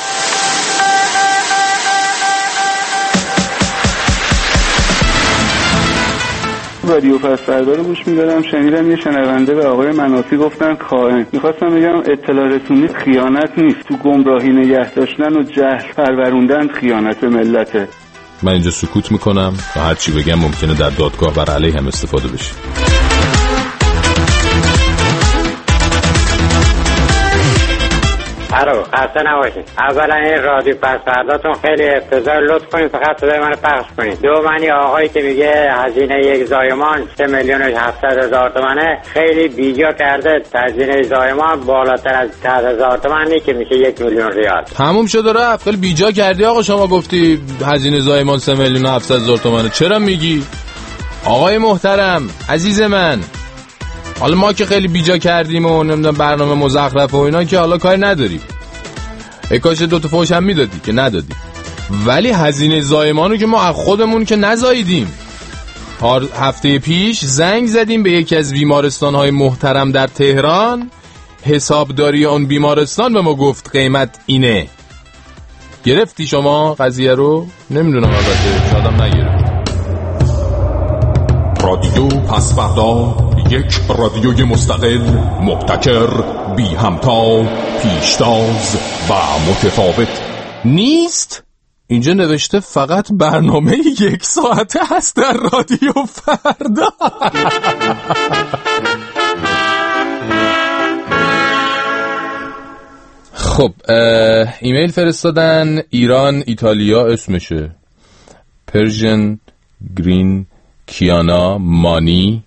رادیو پس‌فردا رو گوش می‌دادم، شنیدم یه شنونده به آقای منافی گفتن خائن. می‌خواستم بگم اطلاع رسونی خیانت نیست، تو گمراهی نگه داشتن و جهل پروروندن خیانت ملته. من اینجا سکوت میکنم و هر چی بگم ممکنه در دادگاه بر علیه هم استفاده بشه. الو خسته نباشید. اولا این رادیو پس فرداتون خیلی افتضاح، لطف کنید فقط صدای منو پخش کنید. دو منی آقایی که میگه هزینه یک زایمان سه میلیون و هفتصد هزار تومنه خیلی بیجا کرده. هزینه زایمان بالاتر از ده هزار تومنی که میشه یک میلیون ریال. تموم شد و رفت. خیلی بیجا کردی آقا. شما گفتی هزینه زایمان سه میلیون و هفتصد هزار تومنه. چرا میگی آقای محترم عزیز من؟ حالا ما که خیلی بیجا کردیم و نمیدونم برنامه مزخرف و اینا که حالا کاری نداریم. اکاش دو تا فوش هم میدادی که ندادی. ولی هزینه زایمانو که ما از خودمون که نزاییدیم. هفته پیش زنگ زدیم به یکی از بیمارستان‌های محترم در تهران. حسابداری اون بیمارستان به ما گفت قیمت اینه. گرفتی شما قضیه رو؟ نمیدونم البته شادم نگرفت. رادیو پس‌فردا، یک رادیوی مستقل، مبتکر، بی همتا، پیشتاز و متفاوت نیست. اینجا نوشته فقط برنامه یک ساعته هست در رادیو فردا. خب ایمیل فرستادن ایران ایتالیا اسمشه، پرژن گرین کیانا مانی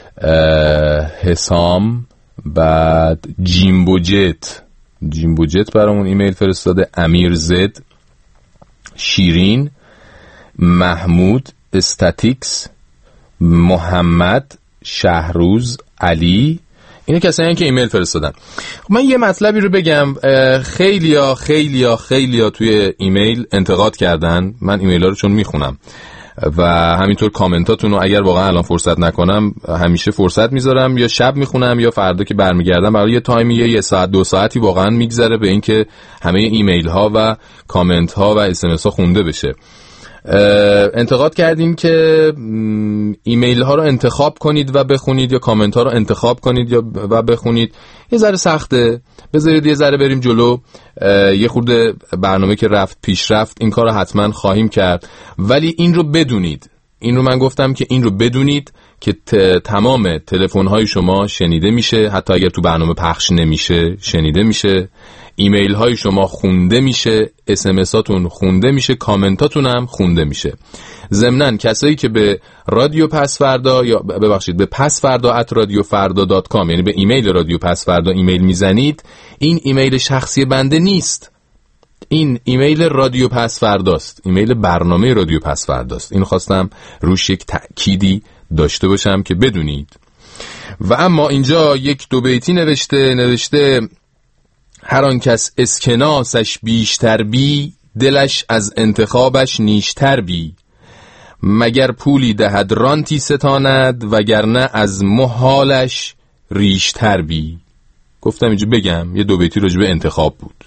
حسام بعد جیمبو جت جیمبو جت برامون ایمیل فرستاده، امیر زد، شیرین، محمود، استاتیکس، محمد، شهروز، علی. اینا کسایی که ایمیل فرستادن. من یه مطلبی رو بگم. خیلیا خیلیا خیلیا توی ایمیل انتقاد کردن. من ایمیل ها رو چون میخونم و همینطور کامنتاتون رو اگر واقعا الان فرصت نکنم همیشه فرصت میذارم، یا شب میخونم یا فردا که برمیگردم. برای یه تایمی یه, یه ساعت دو ساعتی واقعا میگذره به این که همه ایمیل ها و کامنت ها و اس ام اس ها خونده بشه. انتقاد کردیم که ایمیل ها رو انتخاب کنید و بخونید یا کامنت ها رو انتخاب کنید یا و بخونید. یه ذره سخته، بذارید یه ذره بریم جلو. یه خورده برنامه که رفت پیش رفت، این کار رو حتما خواهیم کرد. ولی این رو بدونید، این رو من گفتم که این رو بدونید که تمام تلفن های شما شنیده میشه، حتی اگر تو برنامه پخش نمیشه شنیده میشه، ایمیل های شما خونده میشه، اس ام اس هاتون خونده میشه، کامنتاتون هم خونده میشه. ضمناً کسایی که به رادیو پسفردا یا ببخشید به پسفردا ات رادیو فردا دات کام، یعنی به ایمیل رادیو پسفردا ایمیل میزنید، این ایمیل شخصی بنده نیست. این ایمیل رادیو پسفرداست، ایمیل برنامه رادیو پسفرداست. اینو خواستم روش یک تأکیدی داشته باشم که بدونید. و اما اینجا یک دو بیتی نوشته نوشته هر آن کس اسکناسش بیشتر بی، دلش از انتخابش نیشتر بی. مگر پولی دهد رانتی ستاند، وگرنه از محالش ریشتر بی. گفتم اینجا بگم یه دو بیتی راجع به انتخاب بود.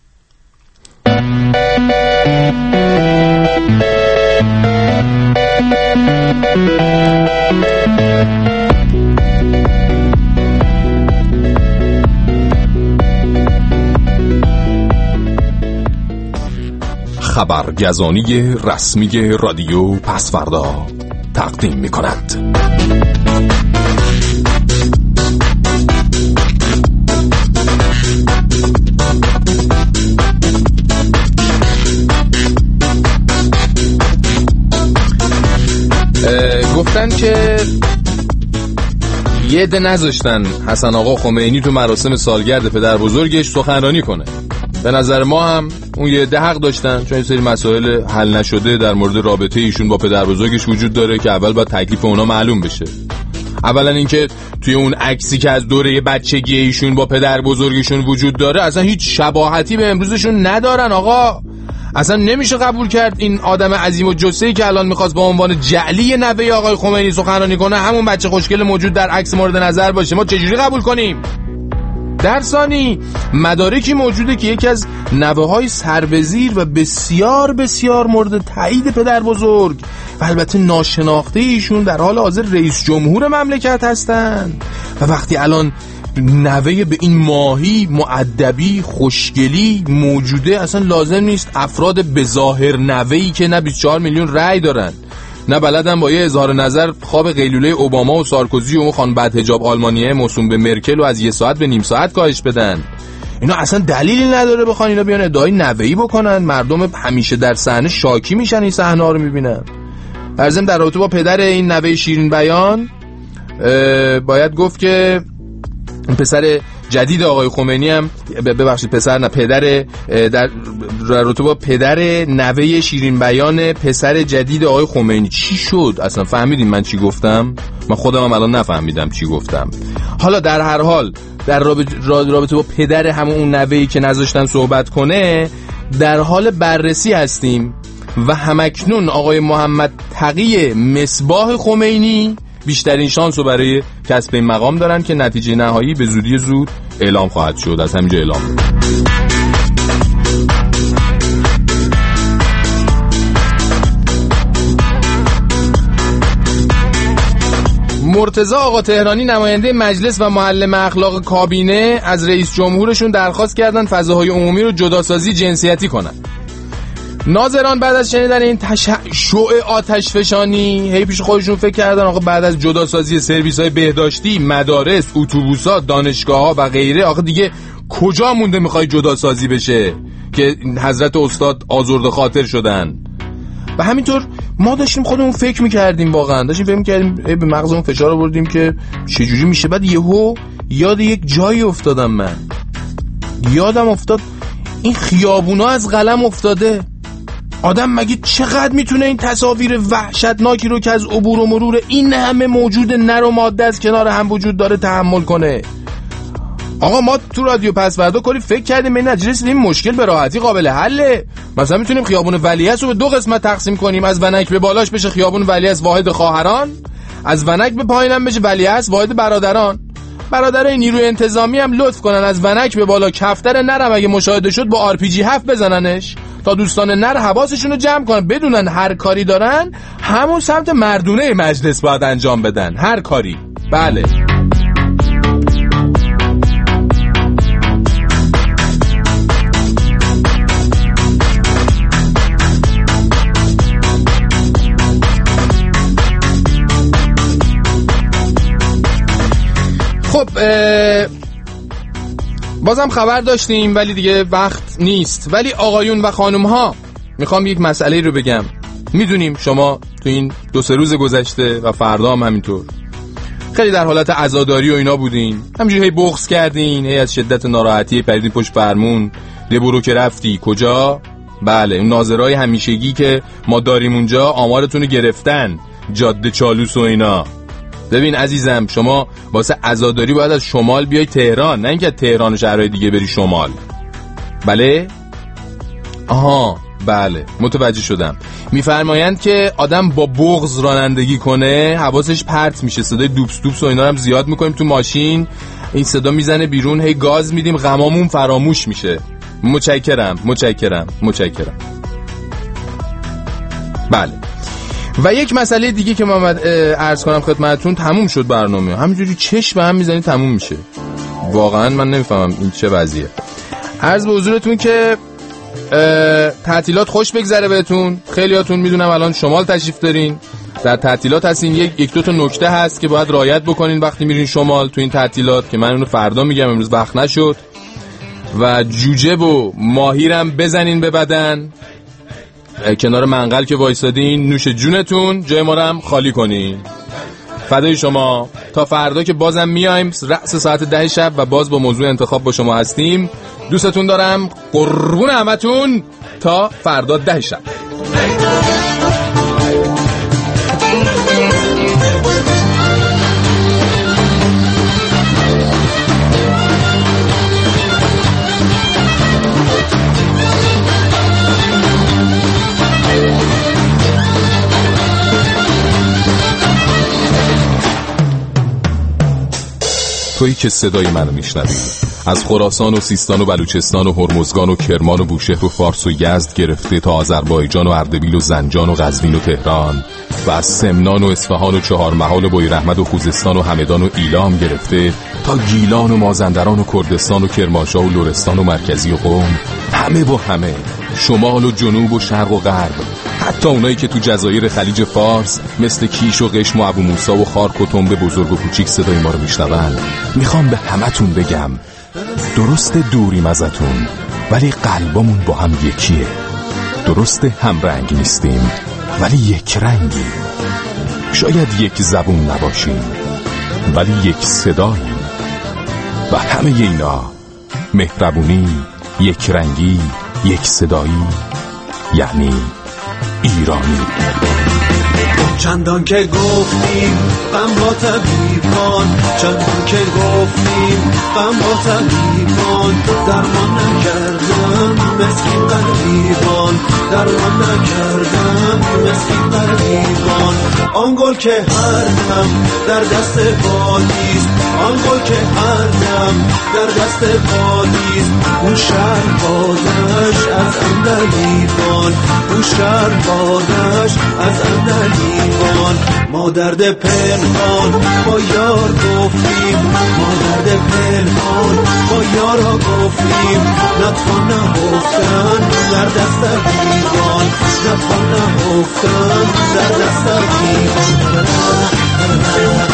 خبرگزانی رسمی رادیو پسفردا تقدیم می کند. گفتن که یه عده نذاشتن حسن آقا خمینی تو مراسم سالگرد پدر بزرگش سخنرانی کنه. به نظر ما هم اون یه عده حق داشتن، چون یه سری مسائل حل نشده در مورد رابطه ایشون با پدر بزرگش وجود داره که اول باید تکلیف اونا معلوم بشه. اولا اینکه توی اون عکسی که از دوره بچگی ایشون با پدر بزرگشون وجود داره اصلا هیچ شباهتی به امروزشون ندارن. آقا اصلا نمیشه قبول کرد این آدم عظیم و جثه‌ای که الان میخواست با عنوان جعلی نوه آقای خمینی سخنرانی کنه همون بچه خوشگل موجود در عکس مورد نظر باشه. ما چجوری قبول کنیم؟ در ثانی مدارکی موجوده که یکی از نوه‌های سربزیر و بسیار بسیار مورد تایید پدر بزرگ و البته ناشناخته ایشون در حال حاضر رئیس جمهور مملکت هستند. و وقتی الان نوه به این ماهی مؤدبی خوشگلی موجوده، اصلا لازم نیست افراد بظاهر نوهی که نه بیست و چهار میلیون رأی دارن نه بلدن با یه اظهار نظر خواب قیلوله اوباما و سارکوزی و اون خان بدحجاب آلمانیه موسوم به مرکل و از یه ساعت به نیم ساعت کاهش بدن. اینا اصلا دلیلی نداره بخوان اینا بیان ادعای نوئی بکنن. مردم همیشه در صحنه شاکی میشن این صحنه ها رو میبینن. برزم در رابطه با پدر این نوه شیرین بیان باید گفت که پسر جدید آقای خمینی هم ببخشید پسر نه پدر در رابطه با پدر نوه شیرین بیان پسر جدید آقای خمینی چی شد اصلا؟ فهمیدین من چی گفتم؟ من خودم هم الان نفهمیدم چی گفتم. حالا در هر حال در رابطه با پدر همون اون نوهی که نذاشتن صحبت کنه در حال بررسی هستیم و همکنون آقای محمد تقی مصباح خمینی بیشترین شانس رو برای کسب این مقام دارن که نتیجه نهایی به زودی زود اعلام خواهد شد. از همینجا اعلام مرتضی آقا تهرانی نماینده مجلس و معلم اخلاق کابینه از رئیس جمهورشون درخواست کردن فضاهای عمومی رو جداسازی جنسیتی کنن. ناظران بعد از شنیدن این تشعشع آتش فشانی هی پیش خودشون فکر کردن آقا بعد از جداسازی سرویس‌های بهداشتی، مدارس، اتوبوس‌ها، دانشگاه‌ها و غیره آقا دیگه کجا مونده میخوای جداسازی بشه که حضرت استاد آزرده خاطر شدن. و همینطور ما داشتیم خودمون فکر میکردیم، واقعا داشتیم فکر میکردیم به مغزمون فشار آوردیم که چجوری میشه. بعد یهو یاد یک جایی افتادم. من یادم افتاد این خیابونا از قلم افتاده. آدم مگه چقدر میتونه این تصاویر وحشتناکی رو که از عبور و مرور این همه موجود نر و ماده از کنار هم وجود داره تحمل کنه؟ آقا ما تو رادیو پس فردا کلی فکر کردیم این نتیجه رسیدیم مشکل به راحتی قابل حله. مثلا میتونیم خیابون ولیعصر رو به دو قسمت تقسیم کنیم، از ونک به بالاش بشه خیابون ولیعصر واحد خواهران، از ونک به پایینم بشه ولیعصر واحد برادران. برادرای نیروی انتظامی هم لطف کنن از ونک به بالا کفتر نرم اگه مشاهده شد با آر پی جی هفت بزننش تا دوستان نر حواسشون رو جمع کنن، بدونن هر کاری دارن همون سمت مردونه مجلس باید انجام بدن. هر کاری. بله خب بازم خبر داشتیم ولی دیگه وقت نیست. ولی آقایون و خانم ها میخوام یک مسئله رو بگم. میدونیم شما تو این دو سه روز گذشته و فردا هم همینطور خیلی در حالت عزاداری و اینا بودین، همینجوری هی بغض کردین، هی از شدت ناراحتی پریدین پشت فرمون. ده برو که رفتی کجا؟ بله اون ناظرای همیشگی که ما داریم اونجا آمارتون رو گرفتن، جاده چالوس و اینا. ببین عزیزم شما واسه عزاداری باید از شمال بیای تهران، نه اینکه تهران و شهرهای دیگه بری شمال. بله؟ آها بله متوجه شدم. میفرمایند که آدم با بغض رانندگی کنه حواسش پرت میشه، صدای دوبس دوبس و اینا هم زیاد میکنیم تو ماشین، این صدا میزنه بیرون، هی گاز میدیم غمامون فراموش میشه. متشکرم متشکرم متشکرم. بله و یک مسئله دیگه که من عرض کنم خدمتتون، تموم شد برنامه، همینجوری چشم به هم میزنی تموم میشه. واقعا من نمیفهمم این چه وضعیه. عرض به حضورتون که تعطیلات خوش بگذره بهتون. خیلیاتون میدونم الان شمال تشریف دارین، در تعطیلات هستین. یک یک دو تا نکته هست که باید رعایت بکنین وقتی میرین شمال تو این تعطیلات که من اونو فردا میگم، امروز وقت نشد. و جوجه و ماهیرم بزنین به بدن، کنار منقل که وایسادین نوش جونتون، جای ما رو هم خالی کنین. فدای شما. تا فردا که بازم میایم رأس ساعت ده شب و باز با موضوع انتخاب با شما هستیم. دوستتون دارم، قربون همتون. تا فردا ده شب. تویی که صدای منو میشنوی از خراسان و سیستان و بلوچستان و هرمزگان و کرمان و بوشهر و فارس و یزد گرفته تا آذربایجان و اردبیل و زنجان و قزوین و تهران و از سمنان و اصفهان و چهارمحال و بویراحمد و خوزستان و همدان و ایلام گرفته تا گیلان و مازندران و کردستان و کرمانشاه و لرستان و مرکزی و قم، همه با همه، شمال و جنوب و شرق و غرب، حتی اونایی که تو جزایر خلیج فارس مثل کیش و قشم و ابو موسی و خارک و تنبه بزرگ و کوچیک صدای ما رو میشنون، میخوام به همتون بگم درست دوریم ازتون ولی قلبمون با هم یکیه. درست هم رنگ نیستیم ولی یک رنگیم. شاید یک زبون نباشیم ولی یک صداییم. و همه اینا مهربونی، یک رنگی، یک صدایی، یعنی ایرانی. چندان که گفتیم غم با طبیبان، چندان که گفتیم غم با طبیبان، درمان نکردم مسکین قریبان، درمان نکردم مسکین قریبان. آن گل که هر دم در دست بادیست، آن گل که هر دم در دست بادیست، اون شهر بادش از اندلیبان، اون شهر بادش از اندلیبان. ما درد پنهان با یار گفتیم، ما درد پنهان با یارا گفتیم، نتوان نهفتن در دست دیوان، نتوان نهفتن در دست دیوان.